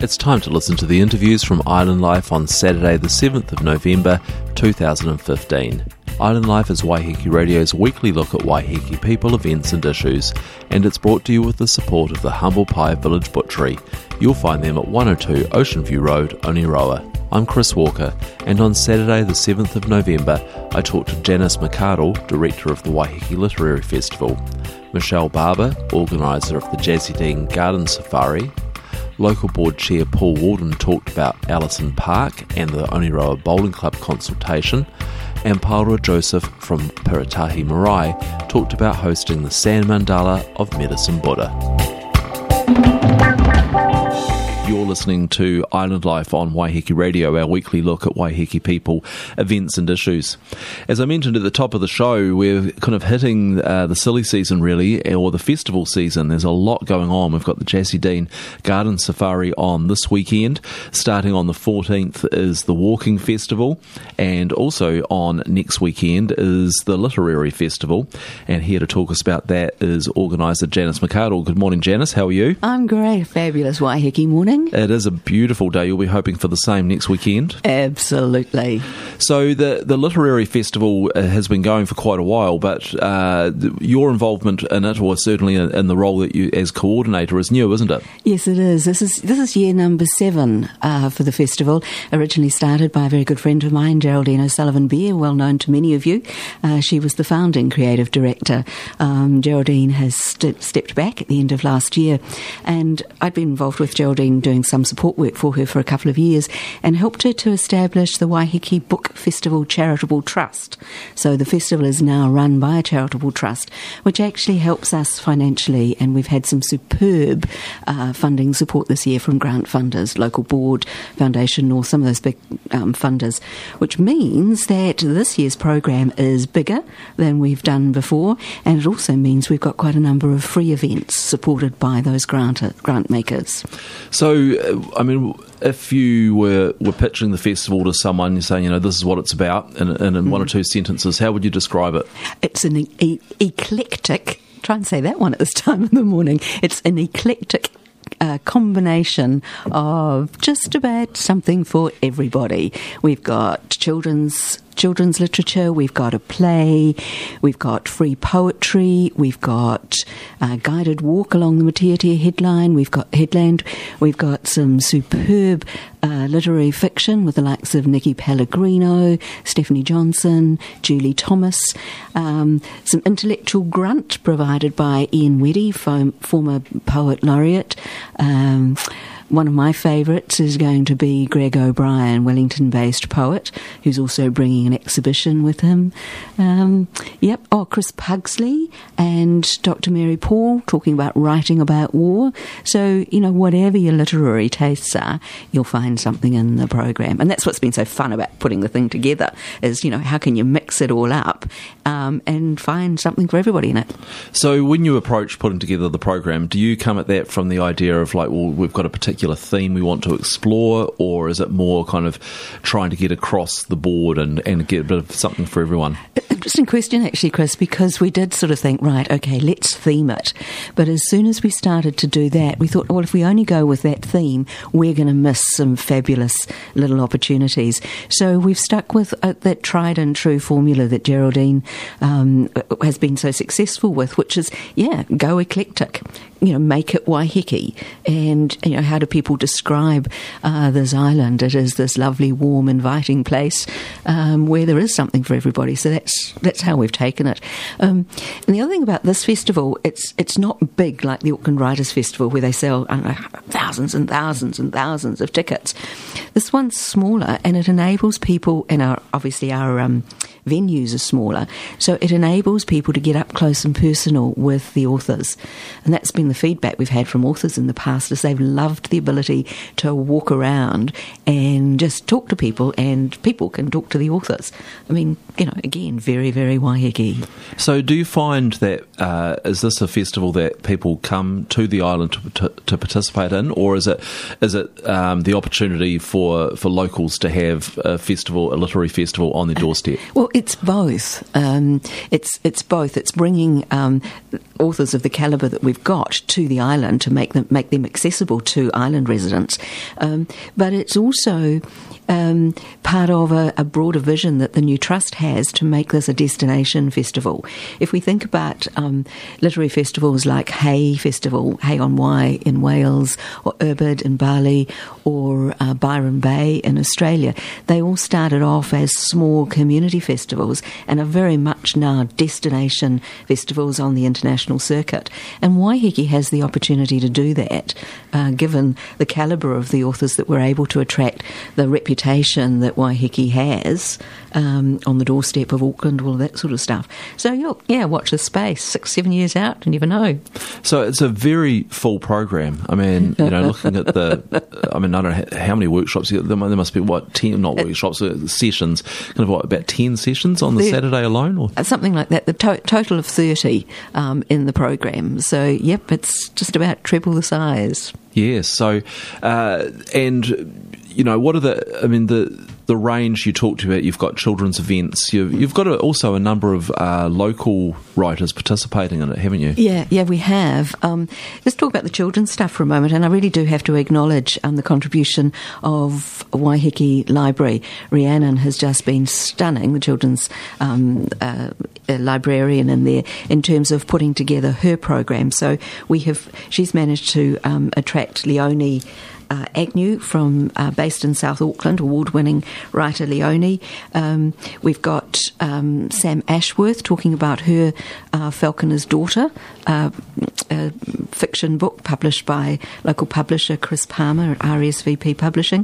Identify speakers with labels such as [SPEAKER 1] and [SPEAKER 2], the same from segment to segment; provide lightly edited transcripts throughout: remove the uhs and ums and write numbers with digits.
[SPEAKER 1] It's time to listen to the interviews from Island Life on Saturday the 7th of November 2015. Island Life is Waiheke Radio's weekly look at Waiheke people, events and issues, and it's brought to you with the support of the Humble Pie Village Butchery. You'll find them at 102 Ocean View Road, Oniroa. I'm Chris Walker, and on Saturday the 7th of November I talked to Janice McArdle, Director of the Waiheke Literary Festival, Michelle Barber, Organiser of the Jazzy Dean Garden Safari. Local board chair Paul Walden talked about Allison Park and the Oniroa Bowling Club consultation, and Paula Joseph from Piratahi Marae talked about hosting the Sand Mandala of Medicine Buddha. You're listening to Island Life on Waiheke Radio, our weekly look at Waiheke people, events and issues. As I mentioned at the top of the show, we're kind of hitting the silly season really, or the festival season. There's a lot going on. We've got the Jazzy Dean Garden Safari on this weekend. Starting on the 14th is the Walking Festival, and also on next weekend is the Literary Festival. And here to talk us about that is organiser Janice McArdle. Good morning, Janice. How are you?
[SPEAKER 2] I'm great. Fabulous Waiheke morning.
[SPEAKER 1] It is a beautiful day. You'll be hoping for the same next weekend.
[SPEAKER 2] Absolutely.
[SPEAKER 1] So the Literary Festival has been going for quite a while, but your involvement in it, or certainly in the role that you as coordinator, is new, isn't it?
[SPEAKER 2] Yes, it is. This is year number 7 for the festival. Originally started by a very good friend of mine, Geraldine O'Sullivan-Beer, well known to many of you. She was the founding creative director. Geraldine has stepped back at the end of last year, and I'd been involved with Geraldine doing some support work for her for a couple of years and helped her to establish the Waiheke Book Festival Charitable Trust. So the festival is now run by a charitable trust, which actually helps us financially, and we've had some superb funding support this year from grant funders, Local Board, Foundation North, some of those big funders, which means that this year's program is bigger than we've done before, and it also means we've got quite a number of free events supported by those grant makers.
[SPEAKER 1] So, I mean, if you were pitching the festival to someone, you're saying, this is what it's about, and in one or two sentences, how would you describe it?
[SPEAKER 2] It's an eclectic, try and say that one at this time of the morning, it's an eclectic combination of just about something for everybody. We've got children's literature, we've got a play, we've got free poetry, we've got a guided walk along the Matiatia headland, we've got some superb literary fiction with the likes of Nikki Pellegrino, Stephanie Johnson, Julie Thomas, some intellectual grunt provided by Ian Weddy, former poet laureate. One of my favourites is going to be Greg O'Brien, Wellington-based poet, who's also bringing an exhibition with him. Chris Pugsley and Dr. Mary Paul talking about writing about war. So, whatever your literary tastes are, you'll find something in the program. And that's what's been so fun about putting the thing together is, how can you mix it all up and find something for everybody in it.
[SPEAKER 1] So when you approach putting together the program, do you come at that from the idea of we've got a particular theme we want to explore, or is it more kind of trying to get across the board and get a bit of something for everyone?
[SPEAKER 2] Interesting question actually, Chris, because we did sort of think, right, okay, let's theme it. But as soon as we started to do that, we thought, well, if we only go with that theme, we're going to miss some fabulous little opportunities. So we've stuck with that tried and true formula that Geraldine has been so successful with, which is, go eclectic. Make it Waiheke. And, how do people describe this island? It is this lovely, warm, inviting place where there is something for everybody. So that's how we've taken it. And the other thing about this festival, it's not big like the Auckland Writers' Festival where they sell thousands and thousands and thousands of tickets. This one's smaller, and it enables people, and our venues are smaller, so it enables people to get up close and personal with the authors. And that's been the feedback we've had from authors in the past, is they've loved the ability to walk around and just talk to people, and people can talk to the authors. I mean, again, very, very Waiheke.
[SPEAKER 1] So do you find that, is this a festival that people come to the island to participate in, or is it the opportunity for locals to have a literary festival on their doorstep?
[SPEAKER 2] Well, it's both. It's both. It's bringing authors of the calibre that we've got to the island to make them accessible to island residents. But it's also part of a broader vision that the new trust has to make this a destination festival. If we think about literary festivals like Hay Festival, Hay on Wye in Wales, or Urbid in Bali, or Byron Bay in Australia, they all started off as small community festivals and are very much now destination festivals on the international circuit. And Waiheke has the opportunity to do that, given the calibre of the authors that we're able to attract, the reputation that Waiheke has on the doorstep of Auckland, all of that sort of stuff. So, watch this space. 6-7 years out, you never know.
[SPEAKER 1] So it's a very full program. I mean, looking at I don't know how many workshops. There must be, 10, not workshops, sessions, about 10 sessions on the Saturday alone? Or?
[SPEAKER 2] Something like that, the total of 30 in the program. So, yep, it's just about triple the size.
[SPEAKER 1] Yes, so, what are the range you talked about? You've got children's events. You've got also a number of local writers participating in it, haven't you?
[SPEAKER 2] Yeah, we have. Let's talk about the children's stuff for a moment, and I really do have to acknowledge the contribution of Waiheke Library. Rhiannon has just been stunning, the children's librarian in there, in terms of putting together her program. So she's managed to attract Leonie Agnew based in South Auckland, award-winning writer Leonie. We've got Sam Ashworth talking about her Falconer's Daughter, a fiction book published by local publisher Chris Palmer at RSVP Publishing.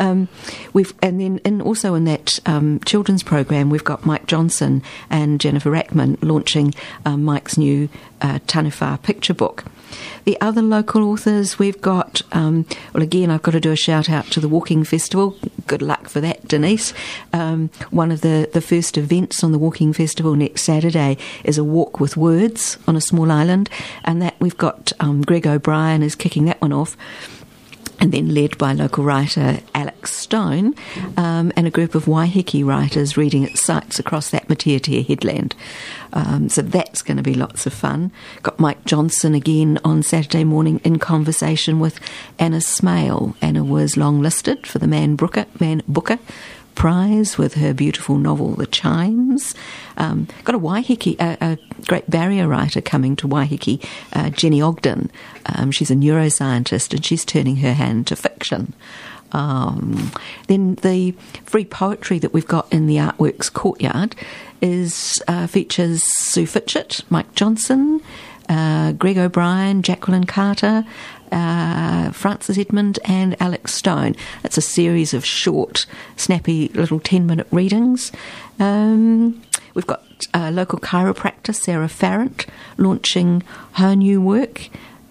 [SPEAKER 2] Also in that children's program, we've got Mike Johnson and Jennifer Rackman launching Mike's new Taniwha picture book. The other local authors, we've got, again, I've got to do a shout out to the Walking Festival. Good luck for that, Denise. One of the first events on the Walking Festival next Saturday is a walk with words on a small island, and that we've got Greg O'Brien is kicking that one off, and then led by local writer Alex Stone, and a group of Waiheke writers reading at sites across that Matiatia headland. So that's going to be lots of fun. Got Mike Johnson again on Saturday morning in conversation with Anna Smale. Anna was longlisted for the Man Booker Prize with her beautiful novel The Chimes. Got a Waiheke, a Great Barrier writer coming to Waiheke, Jenny Ogden. She's a neuroscientist and she's turning her hand to fiction. Then the free poetry that we've got in the Artworks Courtyard features Sue Fitchett, Mike Johnson, Greg O'Brien, Jacqueline Carter, Francis Edmund and Alex Stone. That's a series of short, snappy little 10-minute readings. We've got local chiropractor Sarah Farrant launching her new work.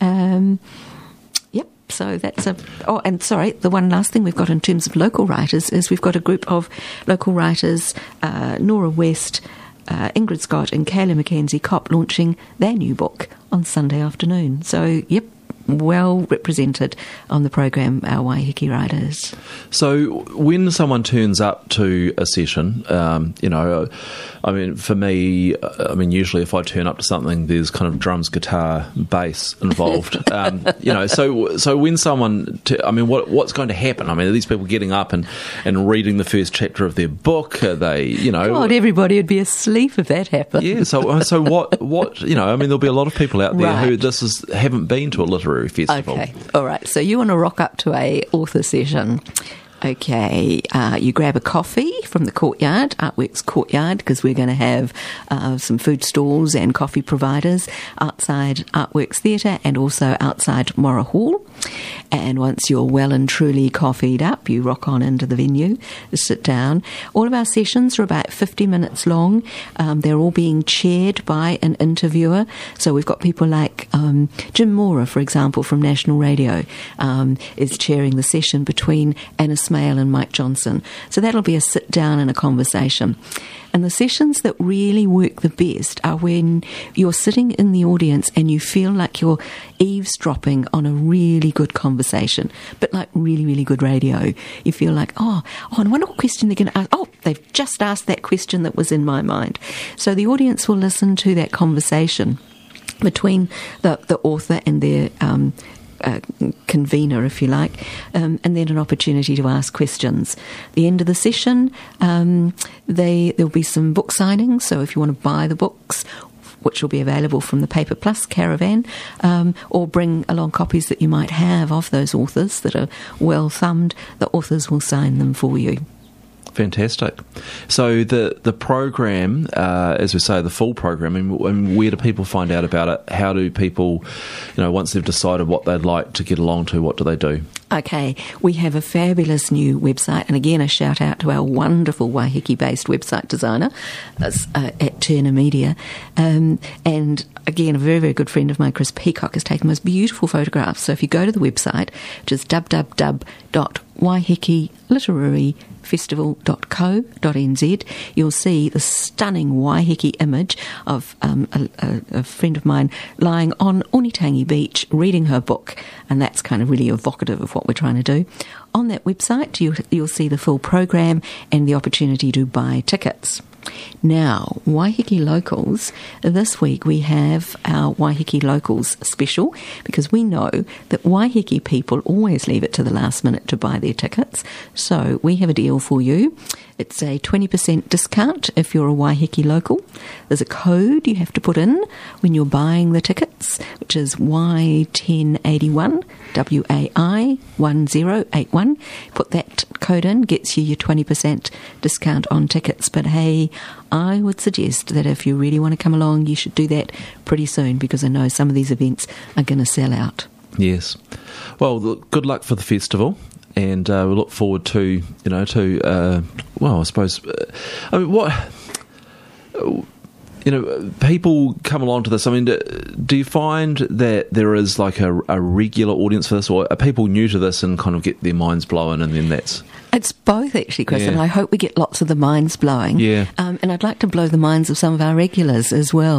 [SPEAKER 2] So that's the one last thing we've got in terms of local writers is we've got a group of local writers, Nora West, Ingrid Scott and Kayla Mackenzie Kopp launching their new book on Sunday afternoon. So, well represented on the program, our Waiheke writers.
[SPEAKER 1] So when someone turns up to a session, for me, usually if I turn up to something, there's kind of drums, guitar, bass involved. So when someone, what's going to happen? Are these people getting up and reading the first chapter of their book? Are they,
[SPEAKER 2] God, everybody would be asleep if that happened.
[SPEAKER 1] Yeah. So what? There'll be a lot of people out there who haven't been to a literary festival.
[SPEAKER 2] Okay, all right. So you want to rock up to a author session. Okay, you grab a coffee from the courtyard, Artworks Courtyard, because we're going to have some food stalls and coffee providers outside Artworks Theatre and also outside Mora Hall. And once you're well and truly coffeed up, you rock on into the venue, sit down. All of our sessions are about 50 minutes long. They're all being chaired by an interviewer. So we've got people like Jim Mora, for example, from National Radio, is chairing the session between Anna Smale and Mike Johnson. So that'll be a sit down and a conversation. And the sessions that really work the best are when you're sitting in the audience and you feel like you're eavesdropping on a really good conversation. conversation, but like really, really good radio. You feel like, I wonder what question they're going to ask. Oh, they've just asked that question that was in my mind. So the audience will listen to that conversation between the author and their convener, if you like, and then an opportunity to ask questions. The end of the session, there'll be some book signings, so if you want to buy the books, which will be available from the Paper Plus caravan, or bring along copies that you might have of those authors that are well thumbed, the authors will sign them for you.
[SPEAKER 1] Fantastic. So the program, as we say, the full program, and where do people find out about it? How do people, once they've decided what they'd like to get along to, what do they do?
[SPEAKER 2] Okay, we have a fabulous new website, and again a shout out to our wonderful Waiheke-based website designer at Turner Media, and again a very, very good friend of mine, Chris Peacock, has taken most beautiful photographs. So if you go to the website, which is www.waihekeliteraryyfestival.co.nz, you'll see the stunning Waiheke image of a friend of mine lying on Onitangi Beach reading her book, and that's kind of really evocative of what we're trying to do. On that website, you'll see the full program and the opportunity to buy tickets. Now, Waiheke Locals, this week we have our Waiheke Locals special, because we know that Waiheke people always leave it to the last minute to buy their tickets. So we have a deal for you. It's a 20% discount if you're a Waiheke local. There's a code you have to put in when you're buying the tickets, which is Y1081, WAI1081. Put that code in, gets you your 20% discount on tickets. But hey, I would suggest that if you really want to come along, you should do that pretty soon, because I know some of these events are going to sell out.
[SPEAKER 1] Yes. Well, good luck for the festival. And we look forward to, I suppose, people come along to this. Do you find that there is like a regular audience for this, or are people new to this and kind of get their minds blown, and then that's...
[SPEAKER 2] It's both, actually, Chris,
[SPEAKER 1] yeah.
[SPEAKER 2] And I hope we get lots of the minds blowing.
[SPEAKER 1] Yeah.
[SPEAKER 2] And I'd like to blow the minds of some of our regulars as well.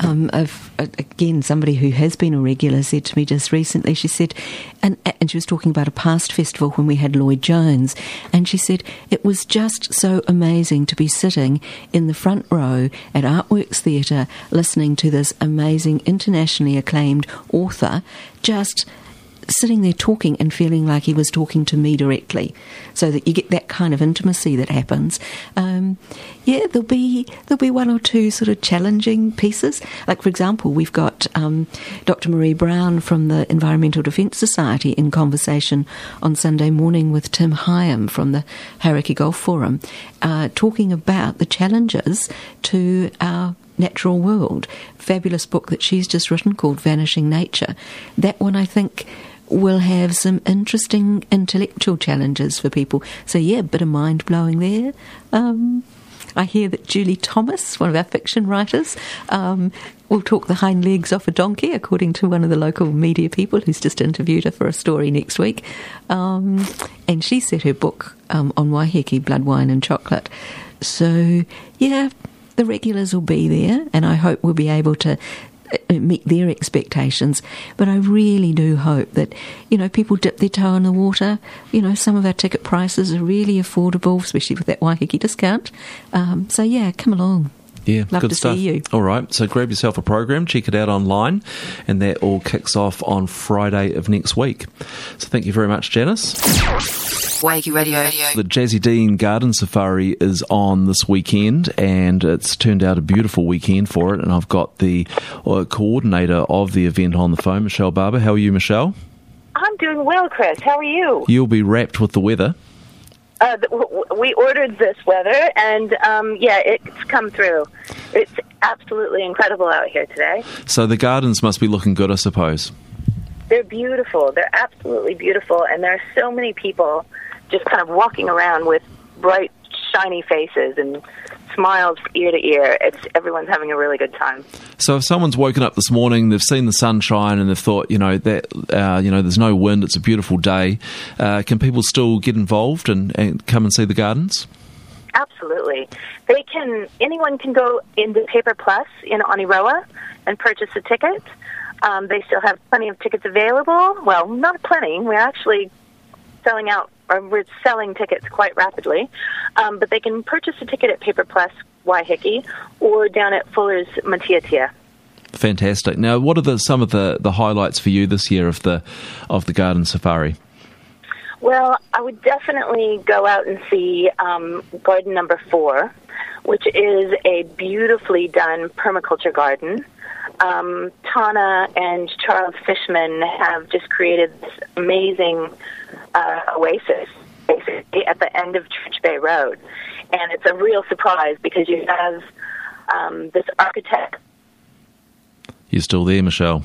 [SPEAKER 2] Again, somebody who has been a regular said to me just recently, she said, and she was talking about a past festival when we had Lloyd Jones, and she said, it was just so amazing to be sitting in the front row at Artworks Theatre listening to this amazing, internationally acclaimed author just sitting there talking and feeling like he was talking to me directly, so that you get that kind of intimacy that happens. There'll be one or two sort of challenging pieces. Like, for example, we've got Dr. Marie Brown from the Environmental Defence Society in conversation on Sunday morning with Tim Hyam from the Hauraki Golf Forum, talking about the challenges to our natural world. Fabulous book that she's just written called Vanishing Nature. That one, I think, will have some interesting intellectual challenges for people. So yeah, a bit of mind-blowing there. I hear that Julie Thomas, one of our fiction writers, will talk the hind legs off a donkey, according to one of the local media people who's just interviewed her for a story next week. And she set her book on Waiheke, Blood, Wine and Chocolate. So yeah, the regulars will be there, and I hope we'll be able to meet their expectations. But I really do hope that, people dip their toe in the water. Some of our ticket prices are really affordable, especially with that Waiheke discount. So yeah, come along.
[SPEAKER 1] Yeah,
[SPEAKER 2] love
[SPEAKER 1] good
[SPEAKER 2] to
[SPEAKER 1] stuff.
[SPEAKER 2] See you.
[SPEAKER 1] All right, so grab yourself a program, check it out online, and that all kicks off on Friday of next week. So thank you very much, Janice.
[SPEAKER 3] Waiheke Radio.
[SPEAKER 1] The Jazzy Dean Garden Safari is on this weekend, and it's turned out a beautiful weekend for it, and I've got the coordinator of the event on the phone, Michelle Barber. How are you, Michelle?
[SPEAKER 4] I'm doing well, Chris. How are you?
[SPEAKER 1] You'll be wrapped with the weather.
[SPEAKER 4] We ordered this weather, and it's come through. It's absolutely incredible out here today.
[SPEAKER 1] So the gardens must be looking good, I suppose.
[SPEAKER 4] They're beautiful. They're absolutely beautiful, and there are so many people just kind of walking around with bright, shiny faces and smiles ear to ear. Everyone's having a really good time.
[SPEAKER 1] So if someone's woken up this morning, they've seen the sunshine, and they've thought, there's no wind, it's a beautiful day, can people still get involved and come and see the gardens?
[SPEAKER 4] Absolutely. Anyone can go into Paper Plus in Oniroa and purchase a ticket. They still have plenty of tickets available. Well, not plenty. We're actually selling out, or we're selling tickets quite rapidly. But they can purchase a ticket at Paper Plus Waiheke or down at Fuller's Matiatia.
[SPEAKER 1] Fantastic. Now, what are some of the highlights for you this year of the garden safari?
[SPEAKER 4] Well, I would definitely go out and see garden number 4, which is a beautifully done permaculture garden. Tana and Charles Fishman have just created this amazing oasis, basically, at the end of Church Bay Road. And it's a real surprise because you have this architect.
[SPEAKER 1] You're still there, Michelle?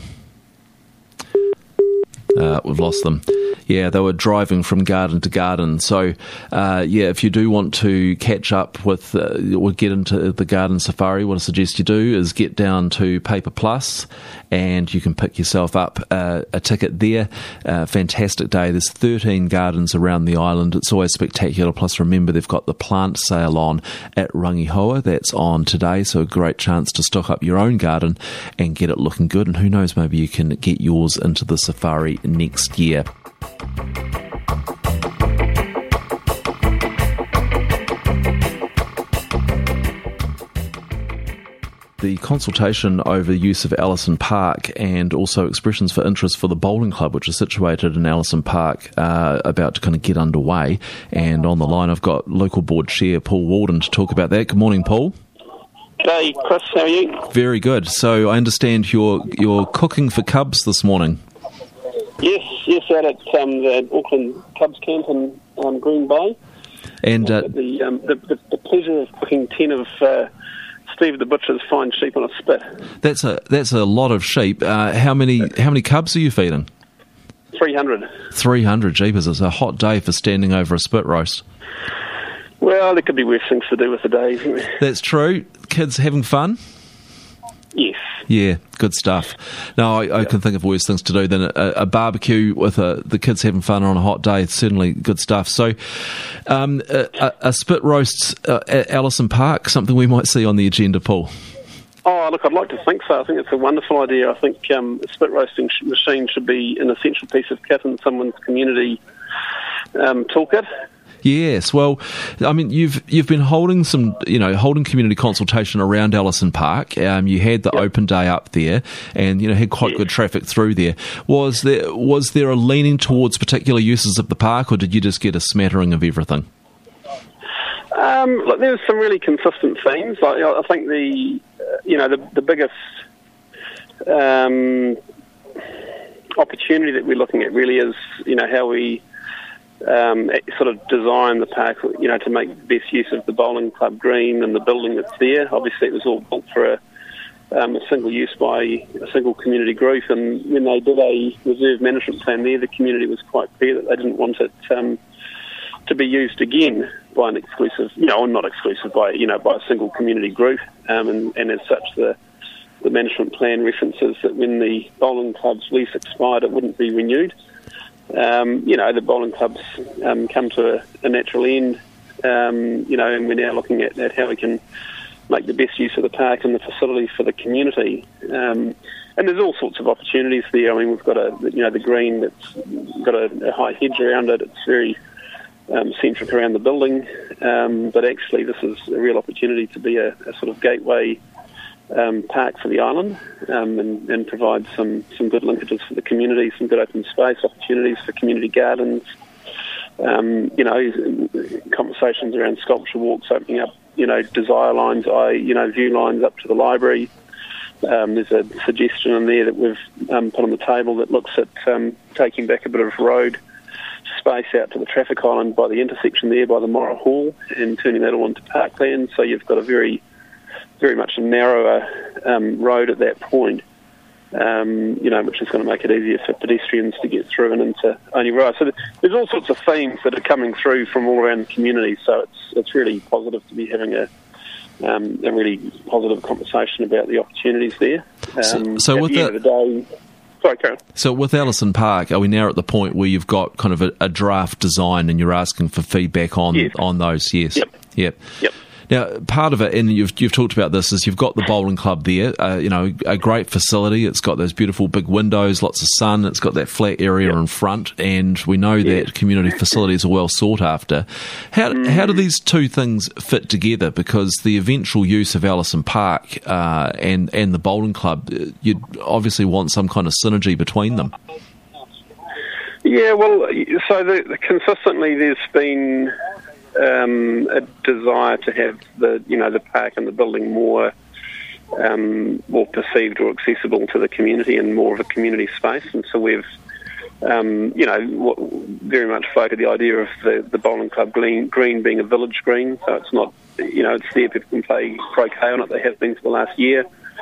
[SPEAKER 1] We've lost them. Yeah, they were driving from garden to garden. So, if you do want to catch up with or get into the garden safari, what I suggest you do is get down to Paper Plus and you can pick yourself up a ticket there. Fantastic day. There's 13 gardens around the island. It's always spectacular. Plus, remember, they've got the plant sale on at Rangihoa. That's on today, so a great chance to stock up your own garden and get it looking good. And who knows, maybe you can get yours into the safari next year. The consultation over the use of Ellison Park and also expressions for interest for the bowling club, which is situated in Ellison Park, about to kind of get underway. And on the line, I've got local board chair Paul Walden to talk about that. Good morning, Paul.
[SPEAKER 5] G'day, Chris. How are you?
[SPEAKER 1] Very good. So I understand you're cooking for Cubs this morning.
[SPEAKER 5] Yes, out at the Auckland Cubs camp in Green Bay.
[SPEAKER 1] And
[SPEAKER 5] the pleasure of cooking 10 of Steve the Butcher's fine sheep on a spit.
[SPEAKER 1] That's a lot of sheep. How many cubs are you feeding?
[SPEAKER 5] 300.
[SPEAKER 1] 300, jeepers. It's a hot day for standing over a spit roast.
[SPEAKER 5] Well, there could be worse things to do with the day, isn't there?
[SPEAKER 1] That's true. Kids having fun?
[SPEAKER 5] Yes.
[SPEAKER 1] Yeah, good stuff. No, I can think of worse things to do than a barbecue with the kids having fun on a hot day. It's certainly good stuff. So, a spit roasts at Ellison Park, something we might see on the agenda, Paul?
[SPEAKER 5] Oh, look, I'd like to think so. I think it's a wonderful idea. I think a spit roasting machine should be an essential piece of kit in someone's community toolkit.
[SPEAKER 1] Yes, well, I mean, you've been holding holding community consultation around Ellison Park. You had the open day up there, and had quite good traffic through there. Was there a leaning towards particular uses of the park, or did you just get a smattering of everything?
[SPEAKER 5] Look, there was some really consistent themes. I think the biggest opportunity that we're looking at really is how we sort of design the park, to make best use of the bowling club green and the building that's there. Obviously, it was all built for a single use by a single community group, and when they did a reserve management plan there, the community was quite clear that they didn't want it to be used again by an exclusive, or not exclusive, by a single community group, and as such, the management plan references that when the bowling club's lease expired, it wouldn't be renewed. The bowling clubs come to a natural end, and we're now looking at how we can make the best use of the park and the facilities for the community. And there's all sorts of opportunities there. I mean, we've got the green that's got a high hedge around it. It's very centric around the building, but actually this is a real opportunity to be a sort of gateway park for the island, and provide some good linkages for the community, some good open space opportunities for community gardens, conversations around sculpture walks, opening up, desire lines, view lines up to the library. There's a suggestion in there that we've put on the table that looks at taking back a bit of road space out to the traffic island by the intersection there by the Mora Hall and turning that all into parkland. So you've got a very much a narrower road at that point, which is going to make it easier for pedestrians to get through and into Only Road. So there's all sorts of themes that are coming through from all around the community. So it's really positive to be having a really positive conversation about the opportunities there.
[SPEAKER 1] So with
[SPEAKER 5] the end of the day, sorry, Karen.
[SPEAKER 1] So with Ellison Park, are we now at the point where you've got kind of a draft design and you're asking for feedback on those? Yes.
[SPEAKER 5] Yep.
[SPEAKER 1] Now, part of it, and you've talked about this, is you've got the bowling club there, a great facility. It's got those beautiful big windows, lots of sun. It's got that flat area in front, and we know that community facilities are well sought after. How do these two things fit together? Because the eventual use of Ellison Park and the bowling club, you'd obviously want some kind of synergy between them.
[SPEAKER 5] Yeah, well, so consistently there's been a desire to have the park and the building more perceived or accessible to the community and more of a community space. And so we've, very much floated the idea of the bowling club green being a village green. So it's not, it's there, people can play croquet on it. They have been for the last year.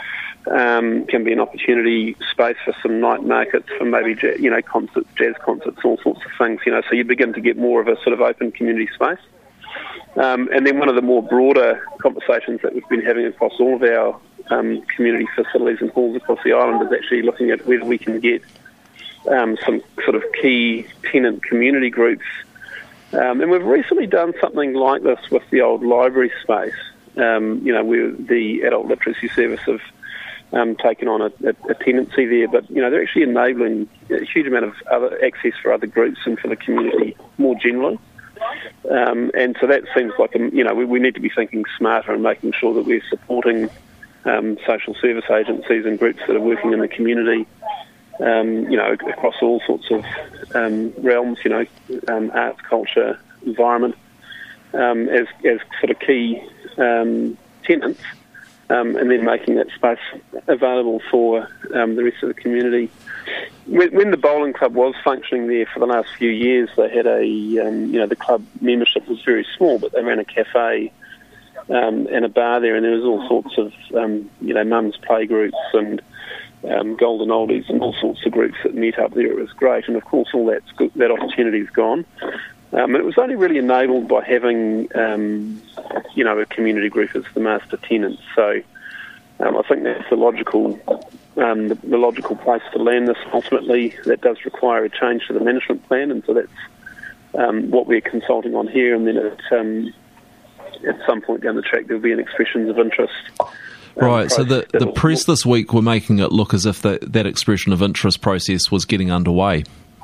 [SPEAKER 5] Can be an opportunity space for some night markets, for maybe concerts, jazz concerts, all sorts of things. So you begin to get more of a sort of open community space. And then one of the more broader conversations that we've been having across all of our community facilities and halls across the island is actually looking at whether we can get some sort of key tenant community groups. And we've recently done something like this with the old library space. Where the Adult Literacy Service have taken on a tenancy there, but they're actually enabling a huge amount of other access for other groups and for the community more generally. And so that seems like we need to be thinking smarter and making sure that we're supporting social service agencies and groups that are working in the community, across all sorts of realms, arts, culture, environment, as sort of key tenants. And then making that space available for the rest of the community. When the bowling club was functioning there for the last few years, they had the club membership was very small, but they ran a cafe and a bar there, and there was all sorts of, mums play groups and golden oldies and all sorts of groups that met up there. It was great, and of course all that opportunity's gone. And it was only really enabled by having, a community group as the master tenant. So I think that's the logical place to land this. Ultimately, that does require a change to the management plan, and so that's what we're consulting on here. And then at some point down the track, there'll be an expressions of interest.
[SPEAKER 1] Right, so the press this week were making it look as if that expression of interest process was getting underway.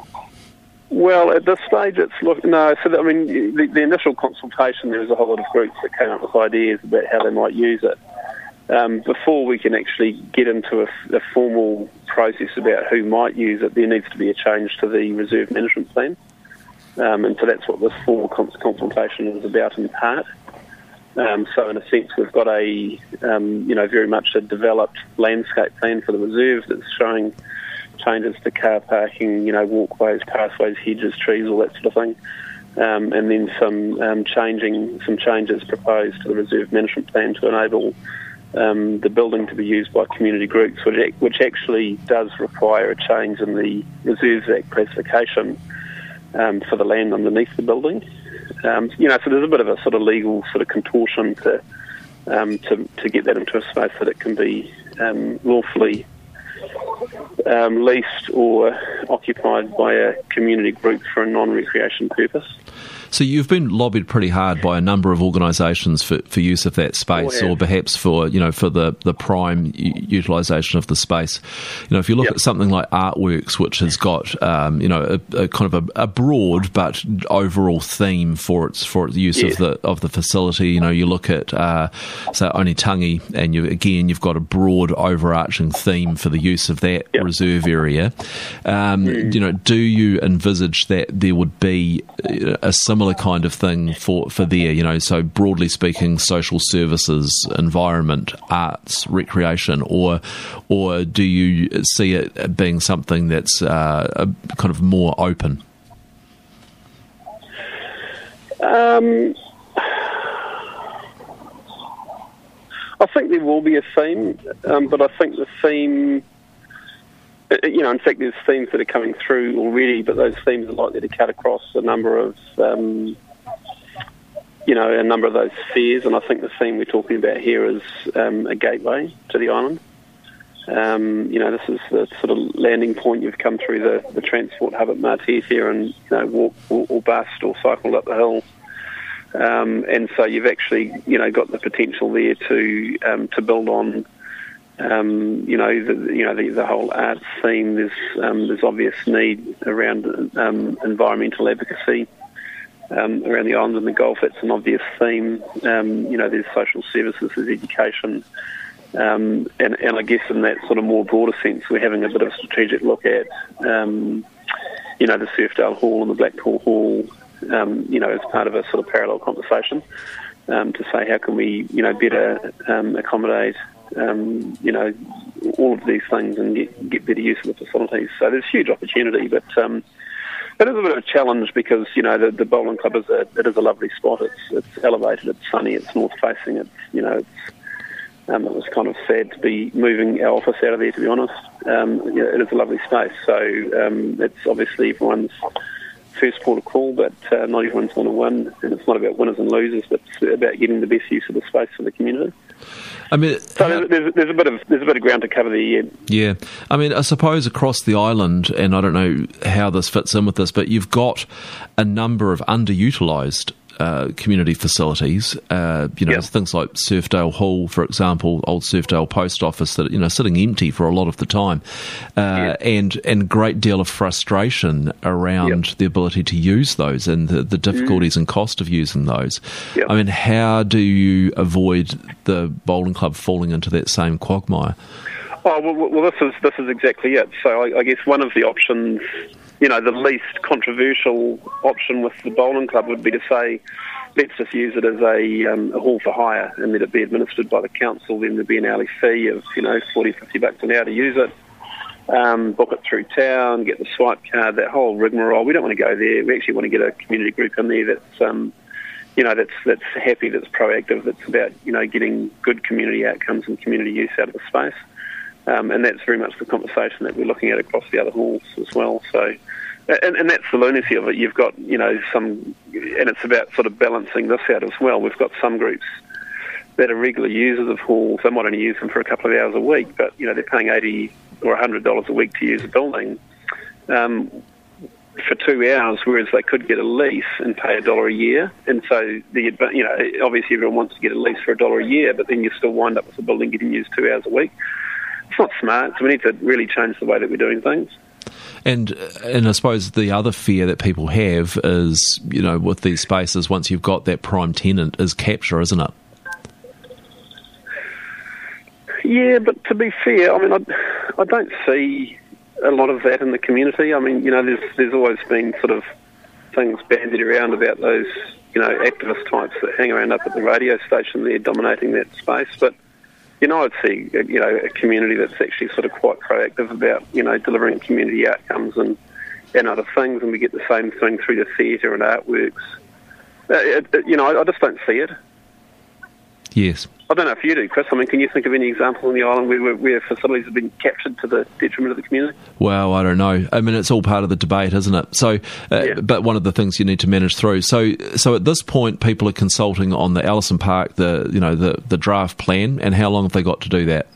[SPEAKER 5] Well, at this stage, no. So, the initial consultation, there was a whole lot of groups that came up with ideas about how they might use it. Before we can actually get into a formal process about who might use it, there needs to be a change to the reserve management plan. And so that's what this formal consultation is about in part. So in a sense, we've got a, very much a developed landscape plan for the reserve that's showing changes to car parking, walkways, pathways, hedges, trees, all that sort of thing. And then some changes proposed to the reserve management plan to enable the building to be used by community groups, which actually does require a change in the Reserves Act classification for the land underneath the building. So there's a bit of a sort of legal sort of contortion to get that into a space that it can be lawfully leased or occupied by a community group for a non-recreation purpose.
[SPEAKER 1] So you've been lobbied pretty hard by a number of organisations for use of that space, or perhaps for the prime utilisation of the space. If you look at something like Artworks, which has got a kind of a broad but overall theme for its use of the facility. You look at say Onitangi, and you've got a broad overarching theme for the use of that reserve area. Do you envisage that there would be a similar kind of thing for there, so broadly speaking, social services, environment, arts, recreation, or do you see it being something that's kind of more open?
[SPEAKER 5] I think there will be a theme, but I think the theme, in fact, there's themes that are coming through already, but those themes are likely to cut across a number of, those spheres. And I think the theme we're talking about here is a gateway to the island. This is the sort of landing point. You've come through the transport hub at Martese here and walk or bust or cycle up the hill and so you've actually got the potential there to build on the whole arts theme. There's obvious need around environmental advocacy around the island and the Gulf. That's an obvious theme. There's social services, there's education, and I guess in that sort of more broader sense, we're having a bit of a strategic look at the Surfdale Hall and the Blackpool Hall, as part of a sort of parallel conversation to say how can we better accommodate all of these things and get better use of the facilities. So there's huge opportunity, but it is a bit of a challenge because the bowling club is a lovely spot. It's elevated, it's sunny, it's north facing. It was kind of sad to be moving our office out of there, to be honest. It is a lovely space, so it's obviously everyone's first port of call, but not everyone's going to win, and it's not about winners and losers, but it's about getting the best use of the space for the community.
[SPEAKER 1] I mean,
[SPEAKER 5] so there's a bit of ground to cover there.
[SPEAKER 1] Yeah, I mean, I suppose across the island, and I don't know how this fits in with this, but you've got a number of underutilised community facilities. Things like Surfdale Hall, for example, old Surfdale Post Office that sitting empty for a lot of the time, and a great deal of frustration around the ability to use those and the difficulties and cost of using those. I mean, how do you avoid the bowling club falling into that same quagmire?
[SPEAKER 5] Oh well, this is exactly it. So I guess one of the options, the least controversial option with the bowling club would be to say, let's just use it as a hall for hire and let it be administered by the council. Then there'd be an hourly fee of $40-50 an hour to use it. Book it through town, get the swipe card, that whole rigmarole. We don't want to go there. We actually want to get a community group in there that's that's happy, that's proactive, that's about getting good community outcomes and community use out of the space. And that's very much the conversation that we're looking at across the other halls as well. So, and that's the lunacy of it. You've got, and it's about sort of balancing this out as well. We've got some groups that are regular users of halls. They might only use them for a couple of hours a week, but, they're paying $80 or $100 a week to use a building for 2 hours, whereas they could get a lease and pay $1 a year. And so, obviously everyone wants to get a lease for $1 a year, but then you still wind up with the building getting used 2 hours a week. It's not smart, so we need to really change the way that we're doing things.
[SPEAKER 1] And I suppose the other fear that people have is, with these spaces, once you've got that prime tenant, is capture, isn't it?
[SPEAKER 5] Yeah, but to be fair, I mean, I don't see a lot of that in the community. I mean, there's always been sort of things bandied around about those, activist types that hang around up at the radio station there dominating that space, but I'd see, a community that's actually sort of quite proactive about, delivering community outcomes and other things, and we get the same thing through the theatre and artworks. I just don't see it.
[SPEAKER 1] Yes.
[SPEAKER 5] I don't know if you do, Chris. I mean, can you think of any example on the island where facilities have been captured to the detriment of the community?
[SPEAKER 1] Well, I don't know. I mean, it's all part of the debate, isn't it? So, but one of the things you need to manage through. So at this point, people are consulting on the Ellison Park, the draft plan, and how long have they got to do that?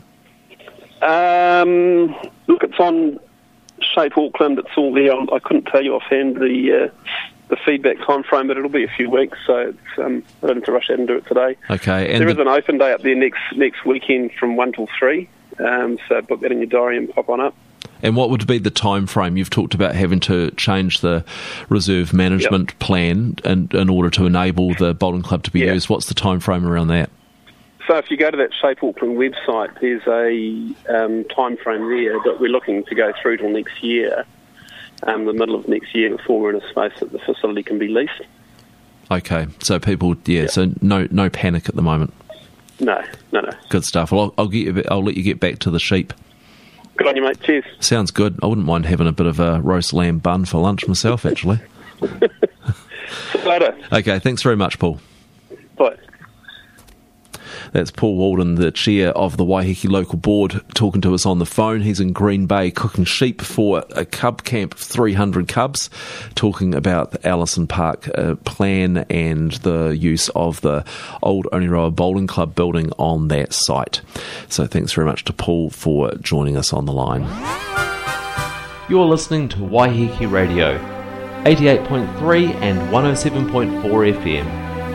[SPEAKER 5] Look, it's on Shape Auckland. It's all there. I couldn't tell you offhand the feedback time frame, but it'll be a few weeks, so it's, I don't have to rush out and do it today.
[SPEAKER 1] Okay. And
[SPEAKER 5] there is an open day up there next weekend from 1 till 3, so book that in your diary and pop on up.
[SPEAKER 1] And what would be the time frame? You've talked about having to change the reserve management plan in order to enable the bowling club to be used. What's the time frame around that?
[SPEAKER 5] So if you go to that Shape Auckland website, there's a time frame there that we're looking to go through till next year. The middle of next year, before we're in a space that the facility can be leased. Okay,
[SPEAKER 1] so people, so no panic at the moment.
[SPEAKER 5] No.
[SPEAKER 1] Good stuff. Well, I'll let you get back to the sheep.
[SPEAKER 5] Good on you, mate. Cheers.
[SPEAKER 1] Sounds good. I wouldn't mind having a bit of a roast lamb bun for lunch myself, actually.
[SPEAKER 5] See you later.
[SPEAKER 1] Okay, thanks very much, Paul.
[SPEAKER 5] Bye.
[SPEAKER 1] That's Paul Walden, the chair of the Waiheke Local Board, talking to us on the phone. He's in Green Bay cooking sheep for a cub camp of 300 cubs, talking about the Ellison Park plan and the use of the old Oniroa Bowling Club building on that site. So thanks very much to Paul for joining us on the line. You're listening to Waiheke Radio, 88.3 and 107.4 FM.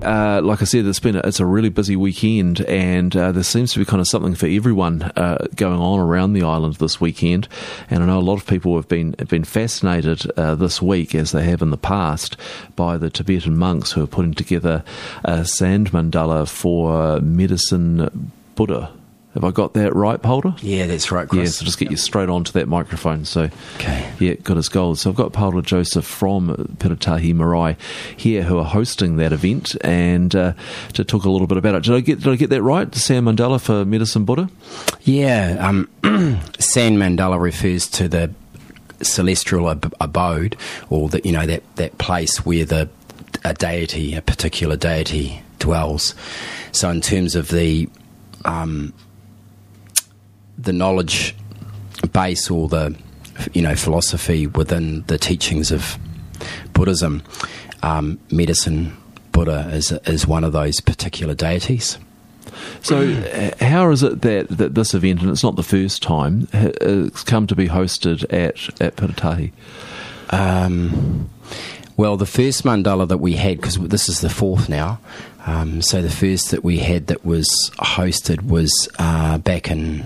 [SPEAKER 1] like I said, it's a really busy weekend, and there seems to be kind of something for everyone going on around the island this weekend. And I know a lot of people have been fascinated this week, as they have in the past, by the Tibetan monks who are putting together a sand mandala for Medicine Buddha. Have I got that right, Paula?
[SPEAKER 6] Yeah, that's right, Chris.
[SPEAKER 1] Yeah, so just get you straight onto that microphone. So,
[SPEAKER 6] okay.
[SPEAKER 1] Yeah, good as gold. So I've got Paula Joseph from Piratahi Marae here who are hosting that event, and to talk a little bit about it. Did I get that right? The Sand Mandala for Medicine Buddha?
[SPEAKER 6] Yeah, Sand Mandala refers to the celestial abode, or that place where a particular deity dwells. So in terms of the knowledge base, or the philosophy within the teachings of Buddhism, Medicine Buddha is one of those particular deities.
[SPEAKER 1] So how is it that this event, and it's not the first time, it's come to be hosted at Piratahi?
[SPEAKER 6] Well, the first mandala that we had, because this is the fourth now, so the first that we had that was hosted was back in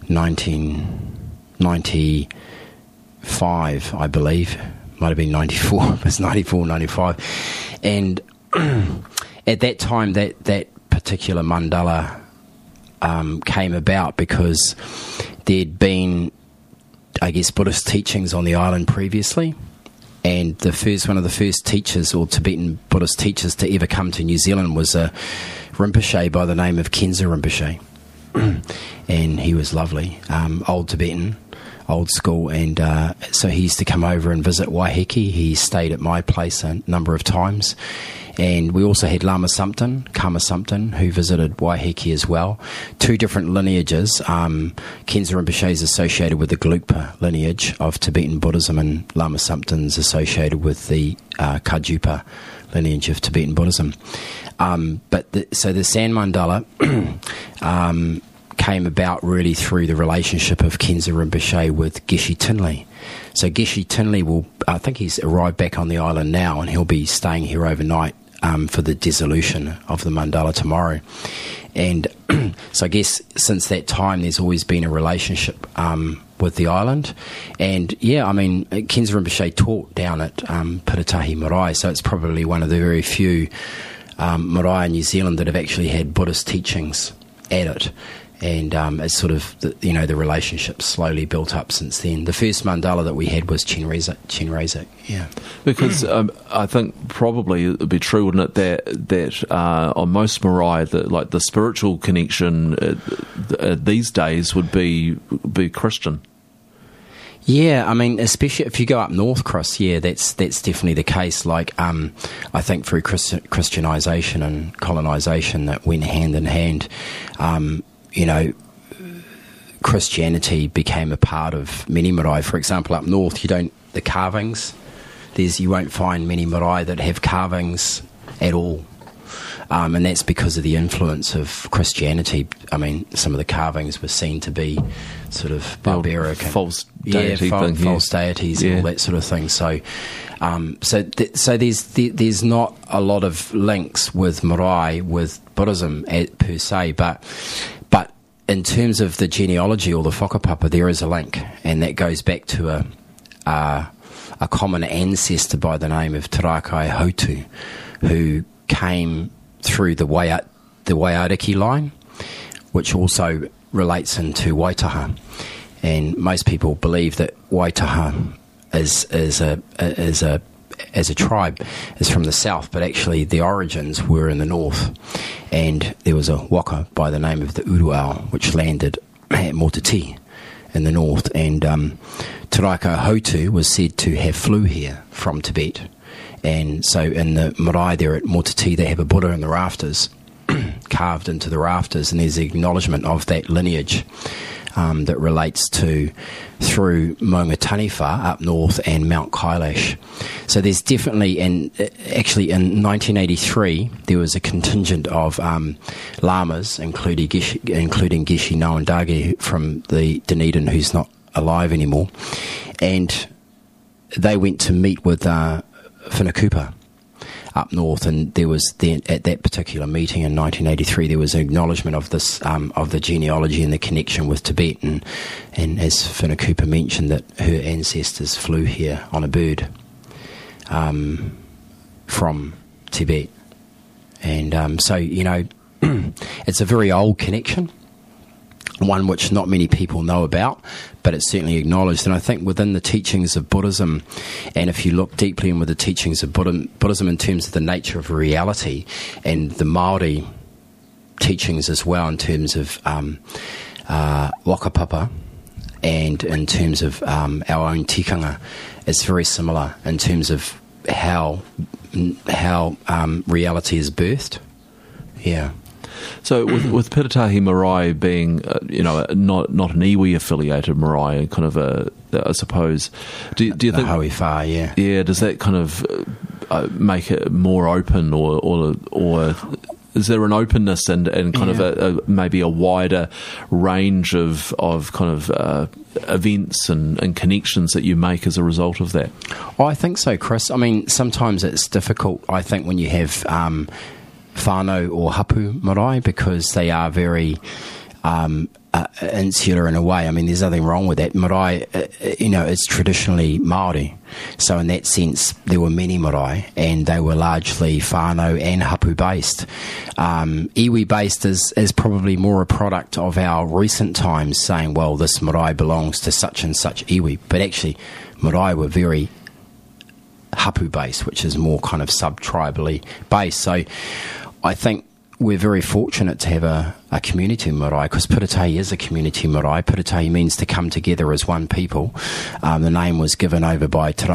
[SPEAKER 6] 1995, I believe. Might have been 94. It was 94, 95. And at that time, that particular mandala came about because there'd been, I guess, Buddhist teachings on the island previously. And one of the first teachers, or Tibetan Buddhist teachers, to ever come to New Zealand was a Rinpoche by the name of Khensa Rinpoche. And he was lovely, old Tibetan, old school, and so he used to come over and visit Waiheke. He stayed at my place a number of times. And we also had Lama Samten, Kama Samten, who visited Waiheke as well. Two different lineages. Khensa Rinpoche is associated with the Gelugpa lineage of Tibetan Buddhism, and Lama Samten is associated with the Kajupa lineage of Tibetan Buddhism. So the Sand Mandala came about really through the relationship of Khensa Rinpoche with Geshe Tinley. So Geshe Tinley I think he's arrived back on the island now, and he'll be staying here overnight for the dissolution of the mandala tomorrow. And so I guess since that time there's always been a relationship with the island. And yeah, I mean, Khensa Rinpoche taught down at Piratahi Marae, so it's probably one of the very few marae in New Zealand that have actually had Buddhist teachings at it. And it's sort of, the relationship slowly built up since then. The first mandala that we had was Chenrezig, yeah.
[SPEAKER 1] Because I think probably it would be true, wouldn't it, that on most marae, the spiritual connection these days would be Christian.
[SPEAKER 6] Yeah, I mean, especially if you go up north, Chris, yeah, that's definitely the case. Like, I think through Christianisation and colonisation that went hand in hand, Christianity became a part of many marae. For example, up north, the carvings, you won't find many marae that have carvings at all. And that's because of the influence of Christianity. I mean, some of the carvings were seen to be sort of barbaric,
[SPEAKER 1] false deity
[SPEAKER 6] false deities, and all that sort of thing. So, so there's not a lot of links with marae with Buddhism per se, but in terms of the genealogy or the whakapapa, there is a link, and that goes back to a common ancestor by the name of Te Rakai Hautu, who came through the Waiariki line, which also relates into Waitaha. And most people believe that Waitaha as a tribe is from the south, but actually the origins were in the north. And there was a waka by the name of the Uruau, which landed at Motiti in the north. And Te Rakai Hautu was said to have flew here from Tibet. And so in the marae there at Motiti, they have a Buddha in the rafters, carved into the rafters, and there's the acknowledgement of that lineage that relates to through Maunga Taniwha up north and Mount Kailash. So there's definitely, and actually in 1983 there was a contingent of lamas, including Geshe Nawandage from the Dunedin, who's not alive anymore, and they went to meet with Whenakupa, up north, and there was then at that particular meeting in 1983 there was an acknowledgement of this of the genealogy and the connection with Tibet, and as Fiona Cooper mentioned, that her ancestors flew here on a bird from Tibet, and so it's a very old connection, one which not many people know about, but it's certainly acknowledged. And I think within the teachings of Buddhism, and if you look deeply in with the teachings of Buddhism in terms of the nature of reality, and the Māori teachings as well in terms of whakapapa, and in terms of our own tikanga, it's very similar in terms of how reality is birthed. Yeah.
[SPEAKER 1] So with Piratahi Marae being, not an iwi affiliated marae, kind of I suppose, do you think
[SPEAKER 6] Hauiwha, yeah.
[SPEAKER 1] Yeah, does that kind of make it more open, or is there an openness and kind of maybe a wider range of kind of events and connections that you make as a result of that?
[SPEAKER 6] Oh, I think so, Chris. I mean, sometimes it's difficult, I think, when you have whānau or hapu marae, because they are very insular in a way. I mean, there's nothing wrong with that. Marae, it's traditionally Māori. So in that sense, there were many marae, and they were largely whānau and hapu based. Iwi based is probably more a product of our recent times, saying, well, this marae belongs to such and such iwi. But actually, marae were very hapu based, which is more kind of sub-tribally based. So I think we're very fortunate to have a community marae, because Piratahi is a community marae. Piratahi means to come together as one people. The name was given over by Te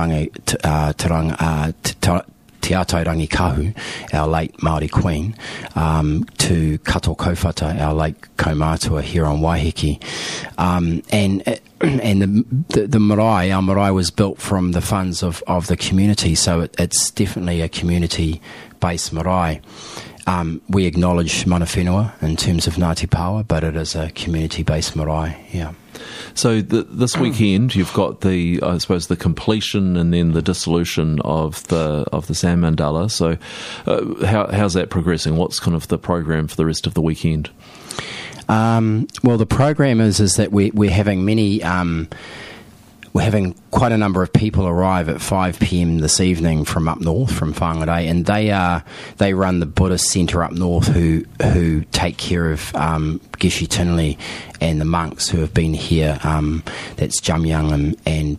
[SPEAKER 6] Atai Rangi Kahu, our late Māori Queen, to Kato Kaufata, our late kaumātua here on Waiheke. And the marae, our marae was built from the funds of the community, so it's definitely a community-based marae. We acknowledge mana whenua in terms of Ngāti Pawa, but it is a community-based marae, yeah.
[SPEAKER 1] So this weekend you've got the completion and then the dissolution of the Sand Mandala. So how's that progressing? What's kind of the program for the rest of the weekend?
[SPEAKER 6] Well, the program is that we're having many. We're having quite a number of people arrive at 5 p.m. this evening from up north, from Whangarei, and they run the Buddhist centre up north who take care of Geshe Tinley and the monks who have been here. That's Jamyang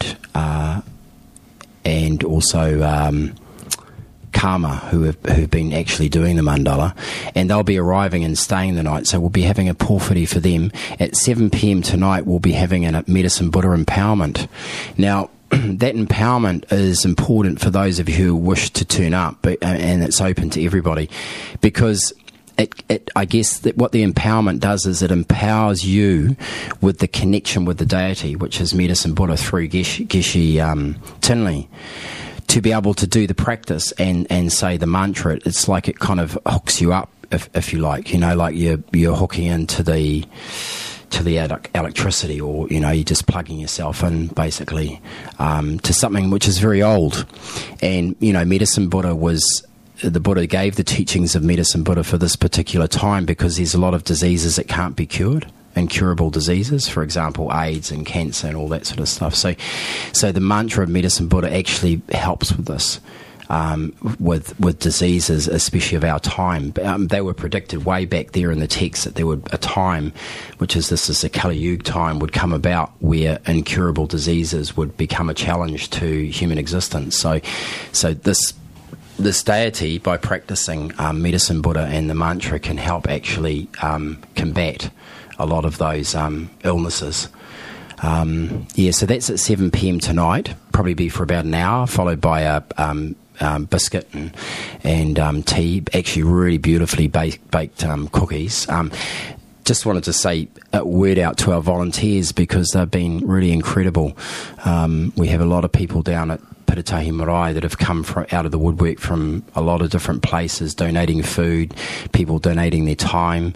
[SPEAKER 6] and also Karma, who have been actually doing the mandala, and they'll be arriving and staying the night. So we'll be having a pōwhiri for them. At 7 p.m. tonight, we'll be having a Medicine Buddha empowerment. Now, that empowerment is important for those of you who wish to turn up, and it's open to everybody, because I guess that what the empowerment does is it empowers you with the connection with the deity, which is Medicine Buddha through Geshe Tinley, to be able to do the practice and say the mantra. It's like it kind of hooks you up, if you like, like you're hooking into the electricity, or you're just plugging yourself in basically to something which is very old. And Medicine Buddha the Buddha gave the teachings of Medicine Buddha for this particular time, because there's a lot of diseases that can't be cured, incurable diseases, for example, AIDS and cancer and all that sort of stuff. So the mantra of Medicine Buddha actually helps with this, with diseases, especially of our time. They were predicted way back there in the text that there would a time, this is the Kali Yuga time, would come about where incurable diseases would become a challenge to human existence. So this deity, by practicing Medicine Buddha and the mantra, can help actually combat a lot of those illnesses. So that's at 7 p.m. tonight. Probably be for about an hour, followed by a biscuit and tea. Actually, really beautifully baked cookies. Just wanted to say a word out to our volunteers, because they've been really incredible. We have a lot of people down at Piratahi Marae that have come out of the woodwork from a lot of different places, donating food, people donating their time.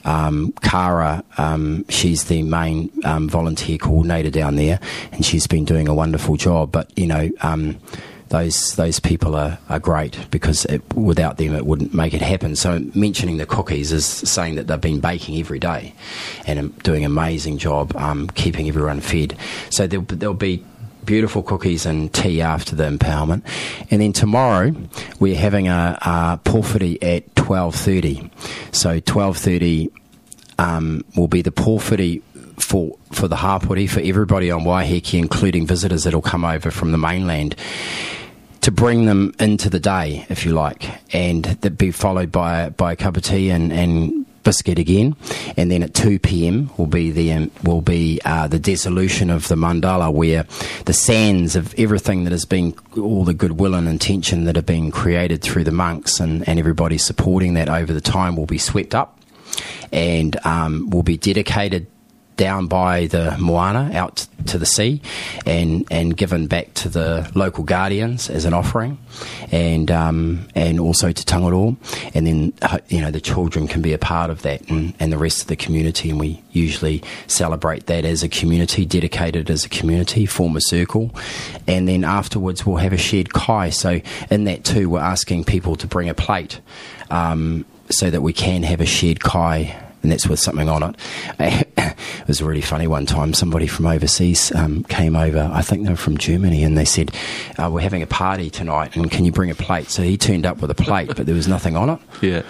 [SPEAKER 6] Kara, she's the main volunteer coordinator down there, and she's been doing a wonderful job. But those people are great, because without them it wouldn't make it happen. So mentioning the cookies is saying that they've been baking every day and doing an amazing job keeping everyone fed. So there'll be beautiful cookies and tea after the empowerment. And then tomorrow we're having a pōwhiri at 12:30. So 12:30 will be the pōwhiri for the hapori, for everybody on Waiheke, including visitors that'll come over from the mainland, to bring them into the day, if you like, and that'd be followed by a cup of tea and biscuit again, and then at 2 p.m. will be the dissolution of the mandala, where the sands of everything that has been, all the goodwill and intention that have been created through the monks and everybody supporting that over the time, will be swept up and will be dedicated down by the moana out to the sea and given back to the local guardians as an offering, and also to Tangaroa, and then the children can be a part of that, and the rest of the community, and we usually celebrate that as a community, dedicated as a community, form a circle, and then afterwards we'll have a shared kai. So in that too, we're asking people to bring a plate so that we can have a shared kai, and that's with something on it. It was really funny one time, somebody from overseas came over, I think they were from Germany, and they said, we're having a party tonight and can you bring a plate? So he turned up with a plate, but there was nothing on it. Yeah.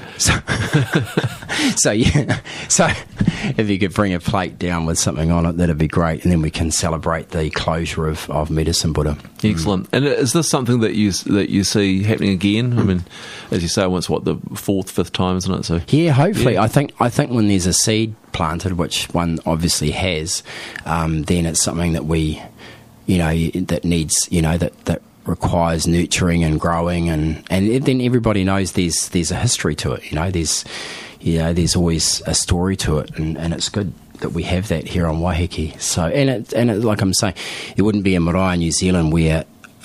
[SPEAKER 6] So if you could bring a plate down with something on it, that'd be great, and then we can celebrate the closure of Medicine Buddha.
[SPEAKER 1] Excellent. And is this something that you see happening again? I mean, as you say, once the fourth, fifth time, isn't it? So
[SPEAKER 6] yeah, hopefully. Yeah. I think when there's a seed planted, which one obviously has, then it's something that we, that needs, that requires nurturing and growing, and then everybody knows there's a history to it. There's always a story to it, and it's good that we have that here on Waiheke. So, and it, like I'm saying, it wouldn't be a marae in New Zealand where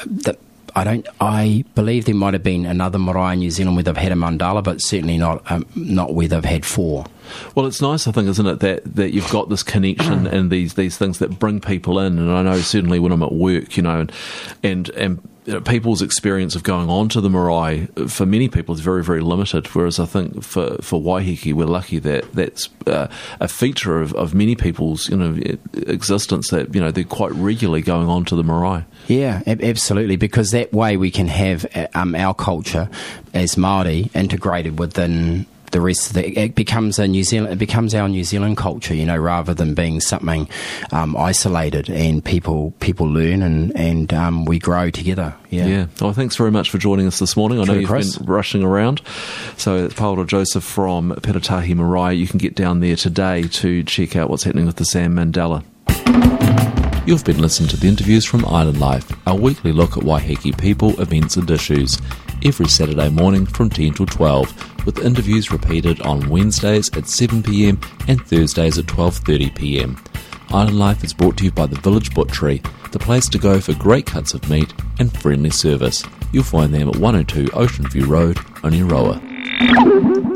[SPEAKER 6] I believe there might have been another marae in New Zealand where they've had a mandala, but certainly not where they've had 4.
[SPEAKER 1] Well, it's nice, I think, isn't it, that you've got this connection and these things that bring people in. And I know certainly when I'm at work, and people's experience of going on to the marae, for many people, is very, very limited. Whereas I think for Waiheke, we're lucky that that's a feature of many people's existence, that they're quite regularly going on to the marae.
[SPEAKER 6] Yeah, absolutely, because that way we can have our culture as Māori integrated within the rest of it becomes our New Zealand culture, rather than being something isolated, and people learn and we grow together. Yeah.
[SPEAKER 1] Well, thanks very much for joining us this morning. I know you've been rushing around. So it's Paolo Joseph from Peratahi Marae. You can get down there today to check out what's happening with the Sam Mandala. You've been listening to the interviews from Island Life, our weekly look at Waiheke people, events and issues, every Saturday morning from 10 till 12, with interviews repeated on Wednesdays at 7 p.m. and Thursdays at 12:30 p.m. Island Life is brought to you by the Village Butchery, the place to go for great cuts of meat and friendly service. You'll find them at 102 Ocean View Road, Oneroa.